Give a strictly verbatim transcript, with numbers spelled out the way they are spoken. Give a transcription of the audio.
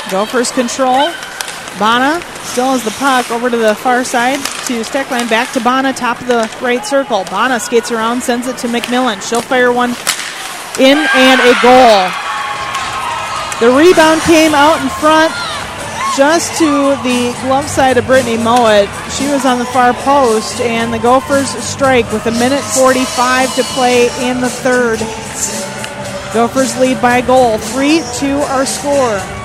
Gophers control. Bana still has the puck over to the far side to Steckline. Back to Bana, top of the right circle. Bana skates around, sends it to McMillan. She'll fire one in and a goal. The rebound came out in front just to the glove side of Brittany Mowat. She was on the far post, and the Gophers strike with a minute forty-five to play in the third. Gophers lead by a goal. three two our score.